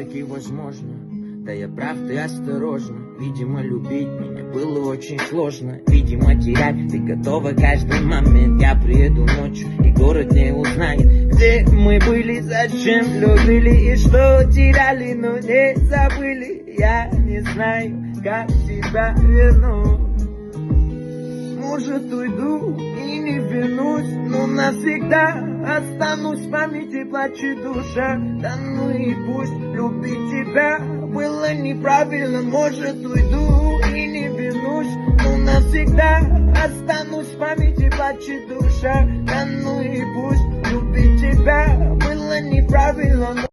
все-таки возможно. Да я прав, ты осторожно. Видимо, любить меня было очень сложно. Видимо, терять ты готова каждый момент. Я приеду ночью, и город не узнает, где мы были, зачем любили и что теряли, но не забыли. Я не знаю, как тебя вернуть. Может, уйду и не вернусь, но навсегда останусь в памяти, плачет душа. Да ну и пусть, любить тебя было неправильно. Может, уйду и не вернусь, но навсегда останусь в памяти, плачет душа. Да ну и пусть, любить тебя было неправильно.